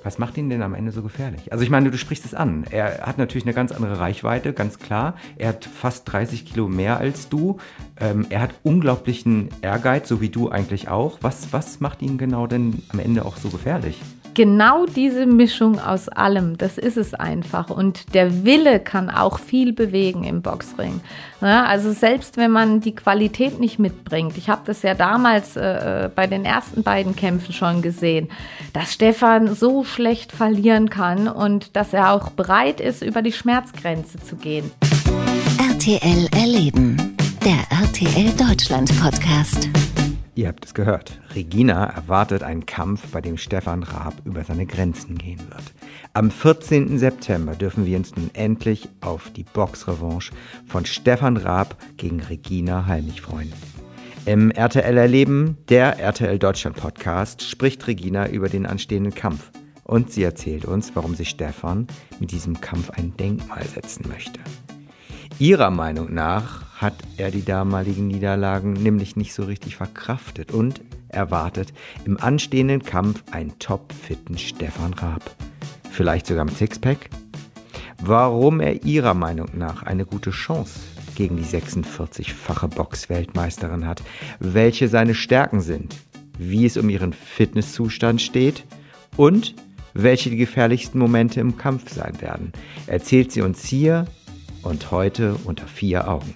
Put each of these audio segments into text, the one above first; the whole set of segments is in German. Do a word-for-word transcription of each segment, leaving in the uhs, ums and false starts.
Was macht ihn denn am Ende so gefährlich? Also ich meine, du sprichst es an. Er hat natürlich eine ganz andere Reichweite, ganz klar. Er hat fast dreißig Kilo mehr als du. Ähm, er hat unglaublichen Ehrgeiz, so wie du eigentlich auch. Was, was macht ihn genau denn am Ende auch so gefährlich? Genau diese Mischung aus allem, das ist es einfach. Und der Wille kann auch viel bewegen im Boxring. Ja, also selbst wenn man die Qualität nicht mitbringt, ich habe das ja damals äh, bei den ersten beiden Kämpfen schon gesehen, dass Stefan so schlecht verlieren kann und dass er auch bereit ist, über die Schmerzgrenze zu gehen. R T L Erleben, der R T L Deutschland Podcast. Ihr habt es gehört. Regina erwartet einen Kampf, bei dem Stefan Raab über seine Grenzen gehen wird. Am vierzehnten September dürfen wir uns nun endlich auf die Boxrevanche von Stefan Raab gegen Regina Halmich freuen. Im R T L Erleben, der R T L Deutschland Podcast, spricht Regina über den anstehenden Kampf. Und sie erzählt uns, warum sich Stefan mit diesem Kampf ein Denkmal setzen möchte. Ihrer Meinung nach hat er die damaligen Niederlagen nämlich nicht so richtig verkraftet und erwartet im anstehenden Kampf einen topfitten Stefan Raab. Vielleicht sogar mit Sixpack? Warum er ihrer Meinung nach eine gute Chance gegen die sechsundvierzigfache Boxweltmeisterin hat, welche seine Stärken sind, wie es um ihren Fitnesszustand steht und welche die gefährlichsten Momente im Kampf sein werden, erzählt sie uns hier und heute unter vier Augen.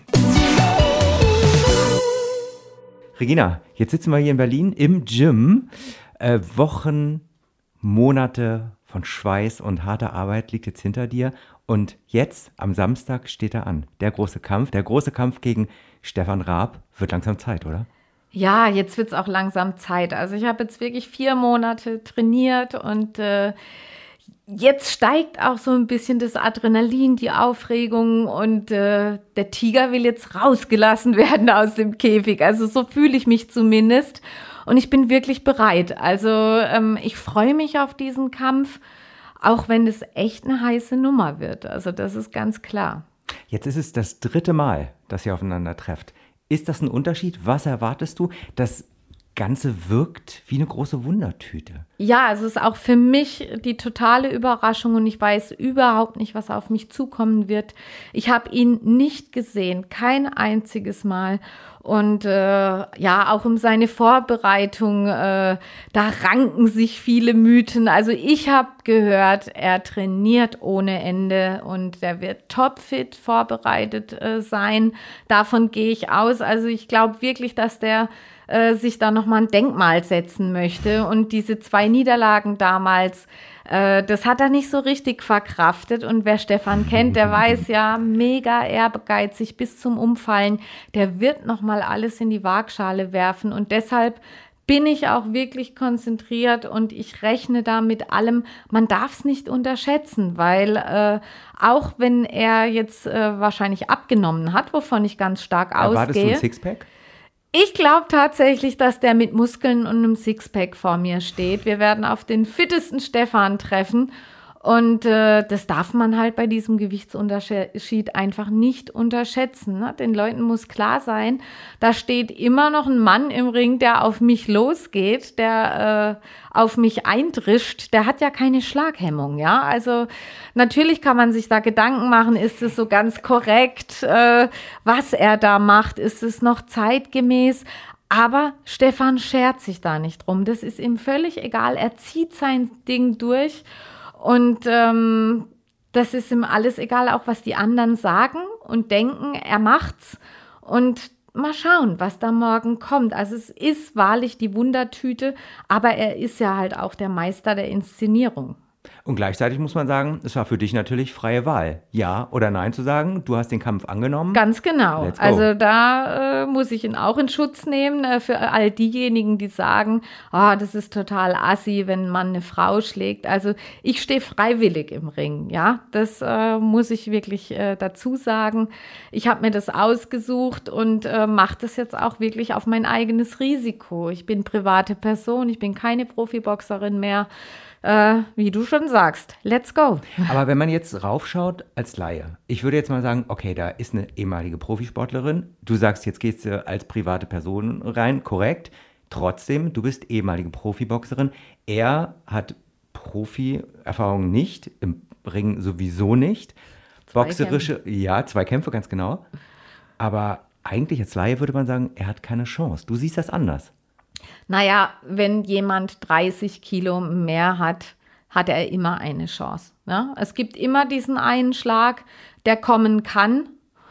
Regina, jetzt sitzen wir hier in Berlin im Gym. Äh, Wochen, Monate von Schweiß und harter Arbeit liegt jetzt hinter dir. Und jetzt, am Samstag, steht er an. Der große Kampf, der große Kampf gegen Stefan Raab. Wird langsam Zeit, oder? Ja, jetzt wird es auch langsam Zeit. Also ich habe jetzt wirklich vier Monate trainiert und äh, jetzt steigt auch so ein bisschen das Adrenalin, die Aufregung und äh, der Tiger will jetzt rausgelassen werden aus dem Käfig. Also so fühle ich mich zumindest und ich bin wirklich bereit. Also ähm, ich freue mich auf diesen Kampf, auch wenn es echt eine heiße Nummer wird. Also das ist ganz klar. Jetzt ist es das dritte Mal, dass ihr aufeinander trefft. Ist das ein Unterschied? Was erwartest du? Das Ganze wirkt wie eine große Wundertüte. Ja, also es ist auch für mich die totale Überraschung und ich weiß überhaupt nicht, was auf mich zukommen wird. Ich habe ihn nicht gesehen, kein einziges Mal. Und äh, ja, auch um seine Vorbereitung, äh, da ranken sich viele Mythen. Also ich habe gehört, er trainiert ohne Ende und er wird topfit vorbereitet äh, sein. Davon gehe ich aus. Also ich glaube wirklich, dass der äh, sich da nochmal ein Denkmal setzen möchte. Und diese zwei Niederlagen damals, äh, das hat er nicht so richtig verkraftet. Und wer Stefan kennt, der weiß ja, mega ehrgeizig bis zum Umfallen. Der wird nochmal alles in die Waagschale werfen. Und deshalb bin ich auch wirklich konzentriert und ich rechne da mit allem. Man darf es nicht unterschätzen, weil äh, auch wenn er jetzt äh, wahrscheinlich abgenommen hat, wovon ich ganz stark ausgehe. Erwartest du ein Sixpack? Ich glaube tatsächlich, dass der mit Muskeln und einem Sixpack vor mir steht. Wir werden auf den fittesten Stefan treffen. Und äh, das darf man halt bei diesem Gewichtsunterschied einfach nicht unterschätzen. Ne? Den Leuten muss klar sein, da steht immer noch ein Mann im Ring, der auf mich losgeht, der äh, auf mich eindrischt. Der hat ja keine Schlaghemmung, ja. Also natürlich kann man sich da Gedanken machen, ist es so ganz korrekt, äh, was er da macht, ist es noch zeitgemäß? Aber Stefan schert sich da nicht drum. Das ist ihm völlig egal. Er zieht sein Ding durch. Und ähm, das ist ihm alles egal, auch was die anderen sagen und denken, er macht's. Und mal schauen, was da morgen kommt. Also es ist wahrlich die Wundertüte, aber er ist ja halt auch der Meister der Inszenierung. Und gleichzeitig muss man sagen, es war für dich natürlich freie Wahl. Ja oder nein zu sagen, du hast den Kampf angenommen. Ganz genau. Let's go. Also da äh, muss ich ihn auch in Schutz nehmen äh, für all diejenigen, die sagen, oh, das ist total assi, wenn man eine Frau schlägt. Also ich stehe freiwillig im Ring, ja. Das äh, muss ich wirklich äh, dazu sagen. Ich habe mir das ausgesucht und äh, mache das jetzt auch wirklich auf mein eigenes Risiko. Ich bin private Person, ich bin keine Profiboxerin mehr. Äh, wie du schon sagst, let's go. Aber wenn man jetzt raufschaut als Laie, ich würde jetzt mal sagen, okay, da ist eine ehemalige Profisportlerin. Du sagst, jetzt gehst du als private Person rein, korrekt. Trotzdem, du bist ehemalige Profiboxerin. Er hat Profi-Erfahrung nicht, im Ring sowieso nicht. Boxerische, ja, zwei Kämpfe, ganz genau. Aber eigentlich als Laie würde man sagen, er hat keine Chance. Du siehst das anders. Naja, wenn jemand dreißig Kilo mehr hat, hat er immer eine Chance. Ne? Es gibt immer diesen einen Schlag, der kommen kann.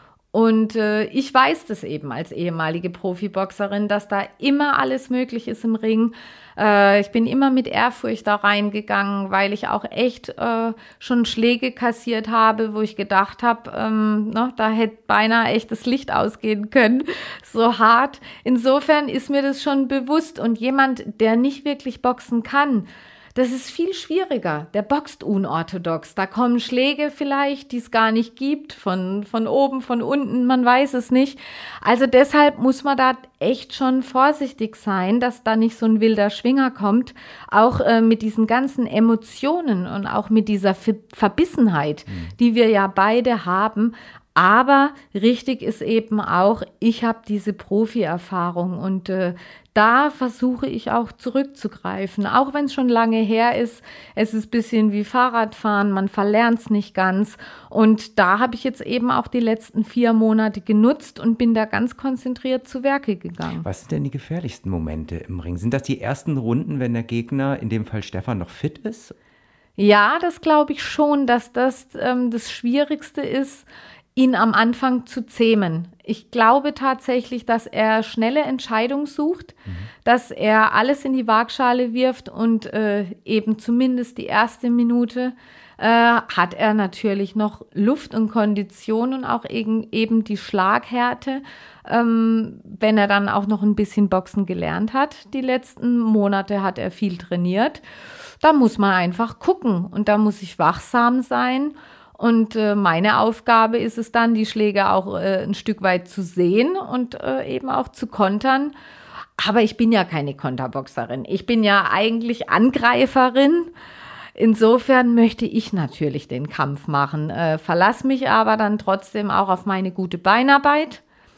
Und äh, ich weiß das eben als ehemalige Profiboxerin, dass da immer alles möglich ist im Ring. Äh, ich bin immer mit Ehrfurcht da reingegangen, weil ich auch echt äh, schon Schläge kassiert habe, wo ich gedacht habe, ähm, ne, da hätte beinahe echt das Licht ausgehen können, so hart. Insofern ist mir das schon bewusst. Und jemand, der nicht wirklich boxen kann, das ist viel schwieriger. Der boxt unorthodox. Da kommen Schläge vielleicht, die es gar nicht gibt, von, von oben, von unten, man weiß es nicht. Also deshalb muss man da echt schon vorsichtig sein, dass da nicht so ein wilder Schwinger kommt. Auch äh, mit diesen ganzen Emotionen und auch mit dieser Ver- Verbissenheit, mhm. die wir ja beide haben. Aber richtig ist eben auch, ich habe diese Profi-Erfahrung und äh, da versuche ich auch zurückzugreifen, auch wenn es schon lange her ist. Es ist ein bisschen wie Fahrradfahren, man verlernt es nicht ganz. Und da habe ich jetzt eben auch die letzten vier Monate genutzt und bin da ganz konzentriert zu Werke gegangen. Was sind denn die gefährlichsten Momente im Ring? Sind das die ersten Runden, wenn der Gegner, in dem Fall Stefan, noch fit ist? Ja, das glaube ich schon, dass das ähm, das Schwierigste ist, ihn am Anfang zu zähmen. Ich glaube tatsächlich, dass er schnelle Entscheidungen sucht, mhm. dass er alles in die Waagschale wirft und äh, eben zumindest die erste Minute äh, hat er natürlich noch Luft und Kondition und auch eben, eben die Schlaghärte, ähm, wenn er dann auch noch ein bisschen Boxen gelernt hat. Die letzten Monate hat er viel trainiert. Da muss man einfach gucken und da muss ich wachsam sein. Und äh, meine Aufgabe ist es dann, die Schläge auch äh, ein Stück weit zu sehen und äh, eben auch zu kontern. Aber ich bin ja keine Konterboxerin. Ich bin ja eigentlich Angreiferin. Insofern möchte ich natürlich den Kampf machen, äh, verlasse mich aber dann trotzdem auch auf meine gute Beinarbeit,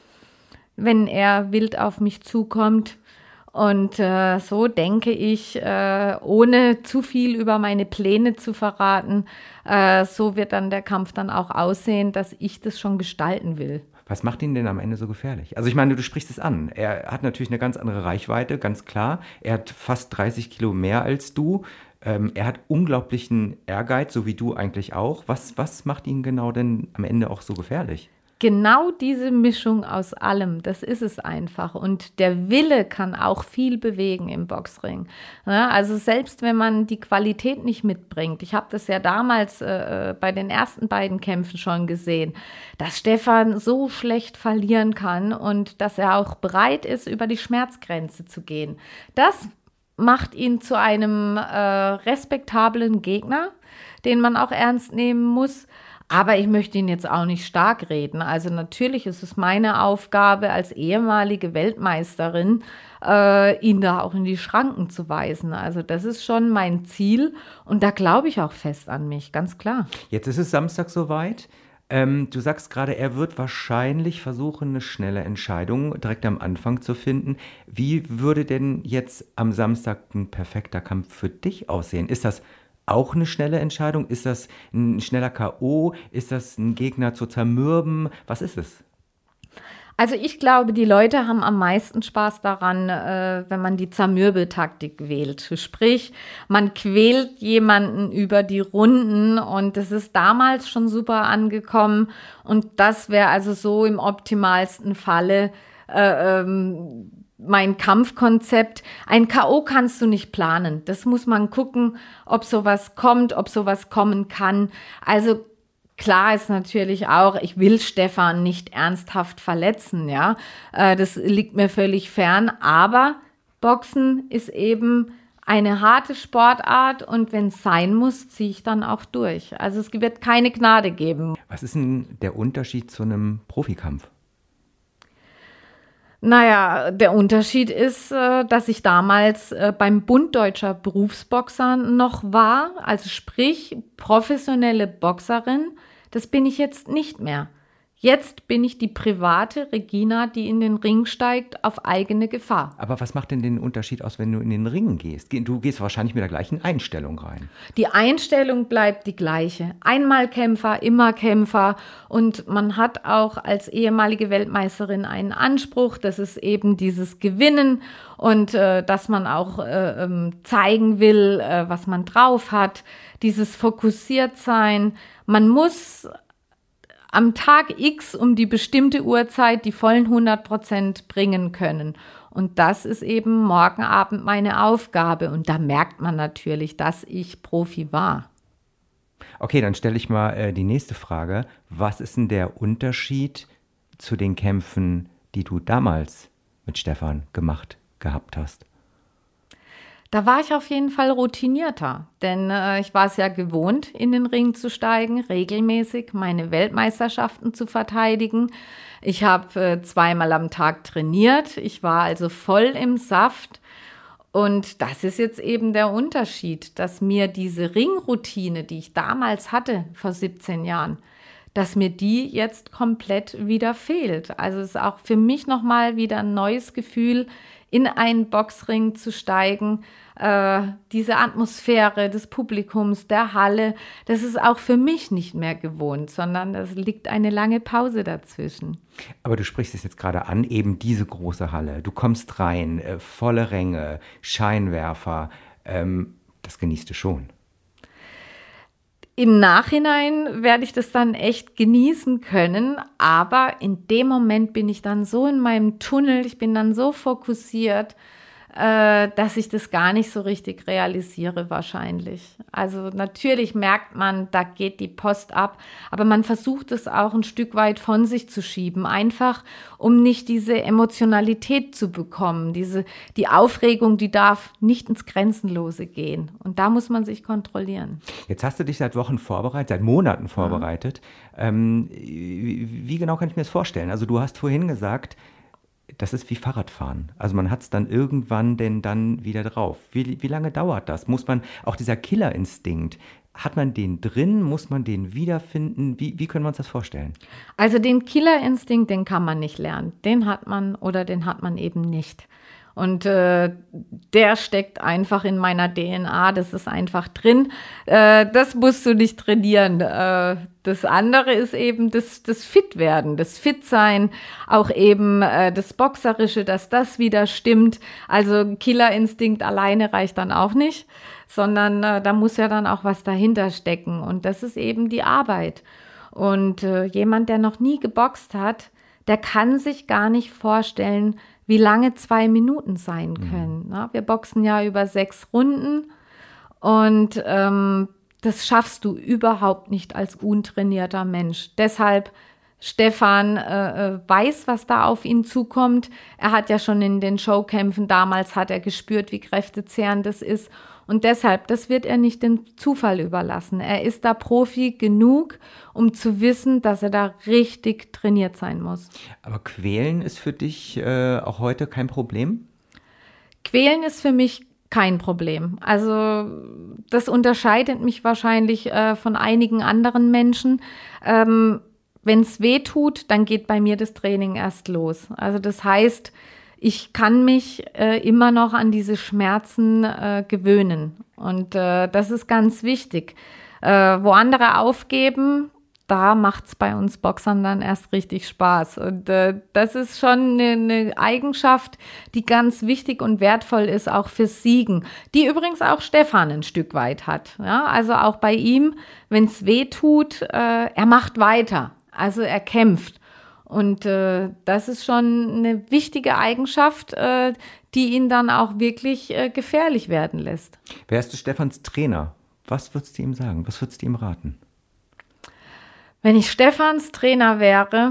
wenn er wild auf mich zukommt. Und äh, so denke ich, äh, ohne zu viel über meine Pläne zu verraten, äh, so wird dann der Kampf dann auch aussehen, dass ich das schon gestalten will. Was macht ihn denn am Ende so gefährlich? Also ich meine, du sprichst es an. Er hat natürlich eine ganz andere Reichweite, ganz klar. Er hat fast dreißig Kilo mehr als du. Ähm, er hat unglaublichen Ehrgeiz, so wie du eigentlich auch. Was, was macht ihn genau denn am Ende auch so gefährlich? Genau diese Mischung aus allem, das ist es einfach. Und der Wille kann auch viel bewegen im Boxring. Ja, also selbst wenn man die Qualität nicht mitbringt, ich habe das ja damals äh, bei den ersten beiden Kämpfen schon gesehen, dass Stefan so schlecht verlieren kann und dass er auch bereit ist, über die Schmerzgrenze zu gehen. Das macht ihn zu einem äh, respektablen Gegner, den man auch ernst nehmen muss. Aber ich möchte ihn jetzt auch nicht stark reden. Also natürlich ist es meine Aufgabe als ehemalige Weltmeisterin, äh, ihn da auch in die Schranken zu weisen. Also das ist schon mein Ziel und da glaube ich auch fest an mich, ganz klar. Jetzt ist es Samstag soweit. Ähm, du sagst gerade, er wird wahrscheinlich versuchen, eine schnelle Entscheidung direkt am Anfang zu finden. Wie würde denn jetzt am Samstag ein perfekter Kampf für dich aussehen? Ist das auch eine schnelle Entscheidung? Ist das ein schneller K O? Ist das ein Gegner zu zermürben? Was ist es? Also ich glaube, die Leute haben am meisten Spaß daran, äh, wenn man die Zermürbeltaktik wählt. Sprich, man quält jemanden über die Runden und das ist damals schon super angekommen. Und das wäre also so im optimalsten Falle äh, ähm, mein Kampfkonzept. Ein K O kannst du nicht planen. Das muss man gucken, ob sowas kommt, ob sowas kommen kann. Also klar ist natürlich auch, ich will Stefan nicht ernsthaft verletzen, ja. Das liegt mir völlig fern. Aber Boxen ist eben eine harte Sportart und wenn es sein muss, ziehe ich dann auch durch. Also es wird keine Gnade geben. Was ist denn der Unterschied zu einem Profikampf? Naja, der Unterschied ist, dass ich damals beim Bund Deutscher Berufsboxer noch war, also sprich professionelle Boxerin, das bin ich jetzt nicht mehr. Jetzt bin ich die private Regina, die in den Ring steigt auf eigene Gefahr. Aber was macht denn den Unterschied aus, wenn du in den Ring gehst? Du gehst wahrscheinlich mit der gleichen Einstellung rein. Die Einstellung bleibt die gleiche. Einmal Kämpfer, immer Kämpfer. Und man hat auch als ehemalige Weltmeisterin einen Anspruch, das ist eben dieses Gewinnen und äh, dass man auch äh, ähm, zeigen will, äh, was man drauf hat. Dieses Fokussiertsein. Man muss am Tag X um die bestimmte Uhrzeit die vollen hundert Prozent bringen können. Und das ist eben morgen Abend meine Aufgabe. Und da merkt man natürlich, dass ich Profi war. Okay, dann stelle ich mal äh, die nächste Frage. Was ist denn der Unterschied zu den Kämpfen, die du damals mit Stefan gemacht gehabt hast? Da war ich auf jeden Fall routinierter, denn äh, ich war es ja gewohnt, in den Ring zu steigen, regelmäßig meine Weltmeisterschaften zu verteidigen. Ich habe äh, zweimal am Tag trainiert, ich war also voll im Saft. Und das ist jetzt eben der Unterschied, dass mir diese Ringroutine, die ich damals hatte, vor siebzehn Jahren, dass mir die jetzt komplett wieder fehlt. Also es ist auch für mich nochmal wieder ein neues Gefühl, in einen Boxring zu steigen, äh, diese Atmosphäre des Publikums, der Halle, das ist auch für mich nicht mehr gewohnt, sondern es liegt eine lange Pause dazwischen. Aber du sprichst es jetzt gerade an, eben diese große Halle. Du kommst rein, äh, volle Ränge, Scheinwerfer, ähm, das genießt du schon. Im Nachhinein werde ich das dann echt genießen können, aber in dem Moment bin ich dann so in meinem Tunnel, ich bin dann so fokussiert, äh, dass ich das gar nicht so richtig realisiere wahrscheinlich. Also natürlich merkt man, da geht die Post ab, aber man versucht es auch ein Stück weit von sich zu schieben, einfach um nicht diese Emotionalität zu bekommen. Diese, die Aufregung, die darf nicht ins Grenzenlose gehen und da muss man sich kontrollieren. Jetzt hast du dich seit Wochen vorbereitet, seit Monaten vorbereitet. Ja. Ähm, wie, wie genau kann ich mir das vorstellen? Also du hast vorhin gesagt, das ist wie Fahrradfahren. Also man hat es dann irgendwann denn dann wieder drauf. Wie, wie lange dauert das? Muss man, auch dieser Killerinstinkt, hat man den drin? Muss man den wiederfinden? Wie, wie können wir uns das vorstellen? Also den Killerinstinkt, den kann man nicht lernen. Den hat man oder den hat man eben nicht. Und äh, der steckt einfach in meiner D N A, das ist einfach drin. Äh, das musst du nicht trainieren. Äh, das andere ist eben das, das Fitwerden, das Fitsein, auch eben äh, das Boxerische, dass das wieder stimmt. Also Killerinstinkt alleine reicht dann auch nicht, sondern äh, da muss ja dann auch was dahinter stecken. Und das ist eben die Arbeit. Und äh, jemand, der noch nie geboxt hat, der kann sich gar nicht vorstellen, wie lange zwei Minuten sein können. Mhm. Wir boxen ja über sechs Runden und ähm, das schaffst du überhaupt nicht als untrainierter Mensch. Deshalb, Stefan äh, weiß, was da auf ihn zukommt. Er hat ja schon in den Showkämpfen damals, hat er gespürt, wie kräftezehrend das ist. Und deshalb, das wird er nicht dem Zufall überlassen. Er ist da Profi genug, um zu wissen, dass er da richtig trainiert sein muss. Aber quälen ist für dich äh, auch heute kein Problem? Quälen ist für mich kein Problem. Also das unterscheidet mich wahrscheinlich äh, von einigen anderen Menschen. Ähm, wenn es weh tut, dann geht bei mir das Training erst los. Also das heißt, ich kann mich äh, immer noch an diese Schmerzen äh, gewöhnen. Und äh, das ist ganz wichtig. Äh, wo andere aufgeben, da macht es bei uns Boxern dann erst richtig Spaß. Und äh, das ist schon eine, eine Eigenschaft, die ganz wichtig und wertvoll ist, auch fürs Siegen. Die übrigens auch Stefan ein Stück weit hat. Ja? Also auch bei ihm, wenn es weh tut, äh, er macht weiter. Also er kämpft. Und äh, das ist schon eine wichtige Eigenschaft, äh, die ihn dann auch wirklich äh, gefährlich werden lässt. Wärst du Stefans Trainer, was würdest du ihm sagen? Was würdest du ihm raten? Wenn ich Stefans Trainer wäre,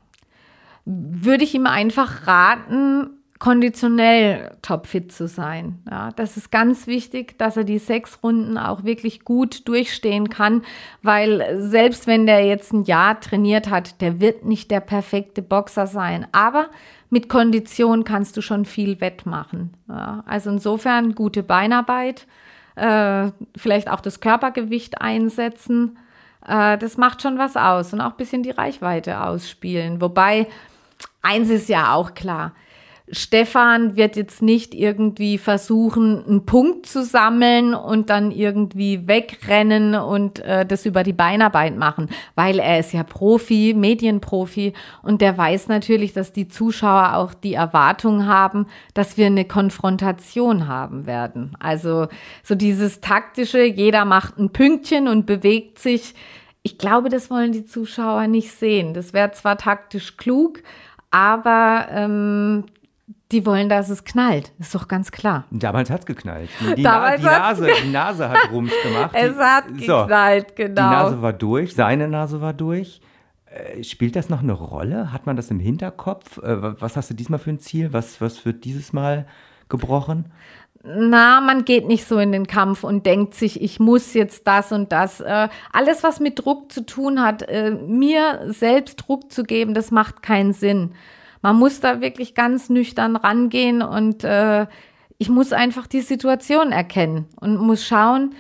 würde ich ihm einfach raten, konditionell topfit zu sein. Ja, das ist ganz wichtig, dass er die sechs Runden auch wirklich gut durchstehen kann, weil selbst wenn der jetzt ein Jahr trainiert hat, der wird nicht der perfekte Boxer sein. Aber mit Kondition kannst du schon viel wettmachen. Ja, also insofern gute Beinarbeit, äh, vielleicht auch das Körpergewicht einsetzen, Äh, das macht schon was aus und auch ein bisschen die Reichweite ausspielen. Wobei, eins ist ja auch klar, Stefan wird jetzt nicht irgendwie versuchen, einen Punkt zu sammeln und dann irgendwie wegrennen und äh, das über die Beinarbeit machen, weil er ist ja Profi, Medienprofi und der weiß natürlich, dass die Zuschauer auch die Erwartung haben, dass wir eine Konfrontation haben werden. Also so dieses taktische, jeder macht ein Pünktchen und bewegt sich. Ich glaube, das wollen die Zuschauer nicht sehen. Das wäre zwar taktisch klug, aber ähm, die wollen, dass es knallt. Ist doch ganz klar. Damals hat es geknallt. Die, Damals Na- die, Nase, die Nase hat Rums gemacht. Es hat Die- geknallt, genau. Die Nase war durch, seine Nase war durch. Äh, spielt das noch eine Rolle? Hat man das im Hinterkopf? Äh, was hast du diesmal für ein Ziel? Was, was wird dieses Mal gebrochen? Na, man geht nicht so in den Kampf und denkt sich, ich muss jetzt das und das. Äh, alles, was mit Druck zu tun hat, äh, mir selbst Druck zu geben, das macht keinen Sinn. Man muss da wirklich ganz nüchtern rangehen und äh, ich muss einfach die Situation erkennen und muss schauen,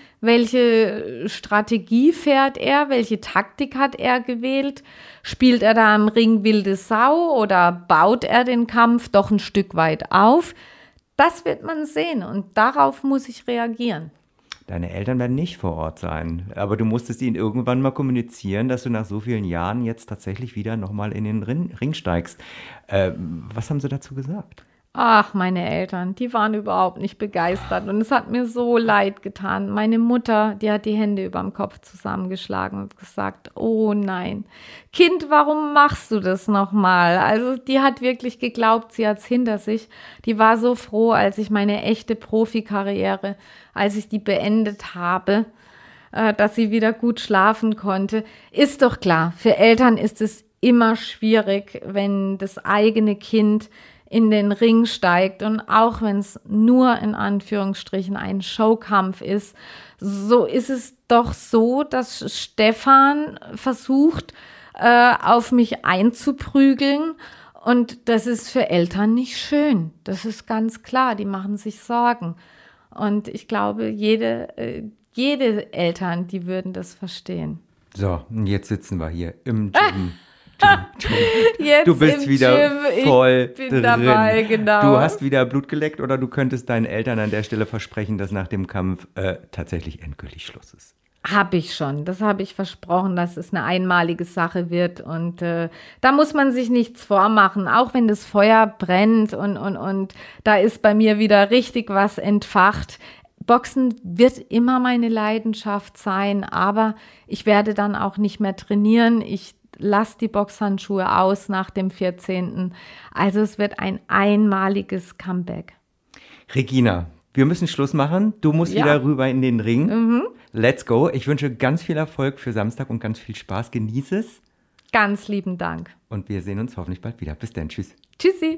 welche Strategie fährt er, welche Taktik hat er gewählt. Spielt er da im Ring wilde Sau oder baut er den Kampf doch ein Stück weit auf? Das wird man sehen und darauf muss ich reagieren. Deine Eltern werden nicht vor Ort sein, aber du musstest ihnen irgendwann mal kommunizieren, dass du nach so vielen Jahren jetzt tatsächlich wieder nochmal in den Ring, Ring steigst. Äh, was haben sie dazu gesagt? Ach, meine Eltern, die waren überhaupt nicht begeistert und es hat mir so leid getan. Meine Mutter, die hat die Hände überm Kopf zusammengeschlagen und gesagt, oh nein, Kind, warum machst du das nochmal? Also die hat wirklich geglaubt, sie hat's hinter sich. Die war so froh, als ich meine echte Profikarriere, als ich die beendet habe, äh, dass sie wieder gut schlafen konnte. Ist doch klar, für Eltern ist es immer schwierig, wenn das eigene Kind in den Ring steigt und auch wenn es nur in Anführungsstrichen ein Showkampf ist, so ist es doch so, dass Stefan versucht, äh, auf mich einzuprügeln und das ist für Eltern nicht schön. Das ist ganz klar, die machen sich Sorgen und ich glaube, jede, äh, jede Eltern, die würden das verstehen. So, und jetzt sitzen wir hier im Gym. Du, du, Jetzt du bist im wieder Gym, voll ich bin drin. dabei, genau. Du hast wieder Blut geleckt oder du könntest deinen Eltern an der Stelle versprechen, dass nach dem Kampf äh, tatsächlich endgültig Schluss ist. Habe ich schon. Das habe ich versprochen, dass es eine einmalige Sache wird. Und äh, da muss man sich nichts vormachen, auch wenn das Feuer brennt und, und, und da ist bei mir wieder richtig was entfacht. Boxen wird immer meine Leidenschaft sein, aber ich werde dann auch nicht mehr trainieren. Ich lass die Boxhandschuhe aus nach dem vierzehnten Also es wird ein einmaliges Comeback. Regina, wir müssen Schluss machen. Du musst Ja. wieder rüber in den Ring. Mhm. Let's go. Ich wünsche ganz viel Erfolg für Samstag und ganz viel Spaß. Genieße es. Ganz lieben Dank. Und wir sehen uns hoffentlich bald wieder. Bis dann. Tschüss. Tschüssi.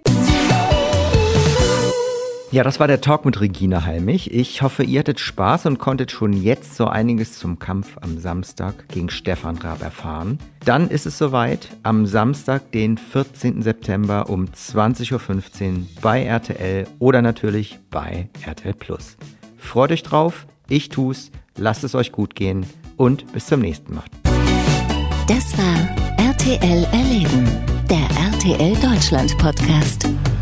Ja, das war der Talk mit Regina Halmich. Ich hoffe, ihr hattet Spaß und konntet schon jetzt so einiges zum Kampf am Samstag gegen Stefan Raab erfahren. Dann ist es soweit, am Samstag, den vierzehnten September um zwanzig Uhr fünfzehn bei R T L oder natürlich bei R T L Plus. Freut euch drauf, ich tu's, lasst es euch gut gehen und bis zum nächsten Mal. Das war R T L Erleben, der R T L Deutschland Podcast.